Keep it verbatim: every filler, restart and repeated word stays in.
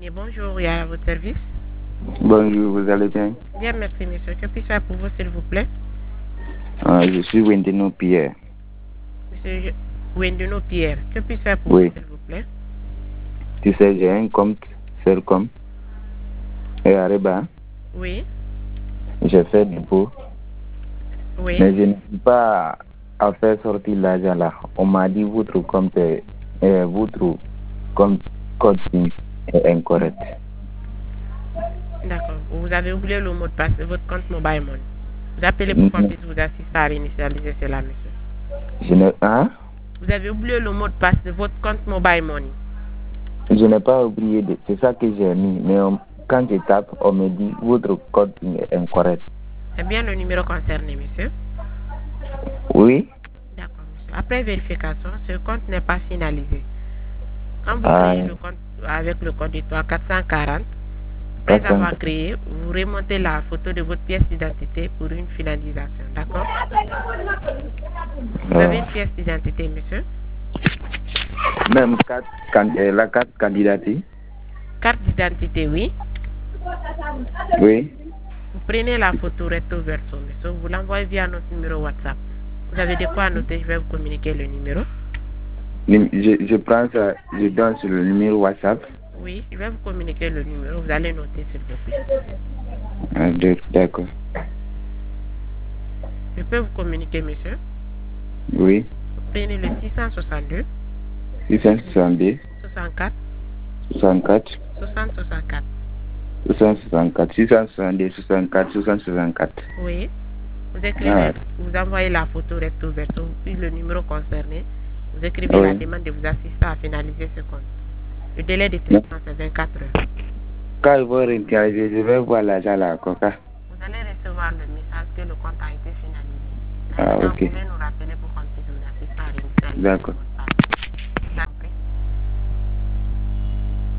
Et bonjour, il y a à votre service. Bonjour, vous allez bien? Bien, merci, monsieur. Que puis-je faire pour vous, s'il vous plaît? Ah, je suis Wendeno Pierre. Monsieur Wendeno Pierre. Que puis-je faire pour Oui. vous, s'il vous plaît? Tu sais, j'ai un compte Celcom et Areba. Oui. J'ai fait dépôt. Oui. Mais je ne sais pas à faire sortir l'argent là. On m'a dit votre compte est, euh, votre compte code PIN est incorrect. D'accord. Vous avez oublié le mot de passe de votre compte Mobile Money. Vous appelez pour qu'on Non, puisse vous assister à réinitialiser cela, monsieur. Je n'ai hein? Vous avez oublié le mot de passe de votre compte Mobile Money. Je n'ai pas oublié. De, c'est ça que j'ai mis. Mais on- quand je tape, on me dit votre code PIN est incorrect. C'est bien le numéro concerné, monsieur. Oui? D'accord, monsieur. Après vérification, ce compte n'est pas finalisé. Quand vous Ah, créez le compte avec le code étoile quatre cent quarante, après quatre cents. avoir créé, vous remontez la photo de votre pièce d'identité pour une finalisation. D'accord? Vous avez une Ah. pièce d'identité, monsieur? Même carte, can- euh, la carte candidature. Carte d'identité, oui. Oui. Vous prenez la photo recto verso, monsieur. Vous l'envoyez via notre numéro WhatsApp. Vous avez de quoi noter, je vais vous communiquer le numéro. Je, je prends ça, je donne sur le numéro WhatsApp. Oui, je vais vous communiquer le numéro. Vous allez noter, s'il vous plaît. Ah, d'accord. Je peux vous communiquer, monsieur. Oui. Vous prenez le six cent soixante-deux, six cent soixante-deux, soixante-quatre, soixante-quatre, soixante, soixante-quatre. soixante soixante-quatre, six cent soixante-deux, soixante-quatre, soixante soixante-quatre. Oui. Vous Ah, écrivez, vous envoyez la photo recto verso, puis le numéro concerné. Vous écrivez oui. la demande de vous assister à finaliser ce compte. Le délai de traitement, c'est vingt-quatre heures. Quand je vais réinitialiser, je vais voir l'argent là, encore. Vous allez recevoir le message que le compte a été finalisé. Ah, Maintenant, ok. vous pouvez nous rappeler pour qu'on puisse vous assister à réinitialiser. D'accord.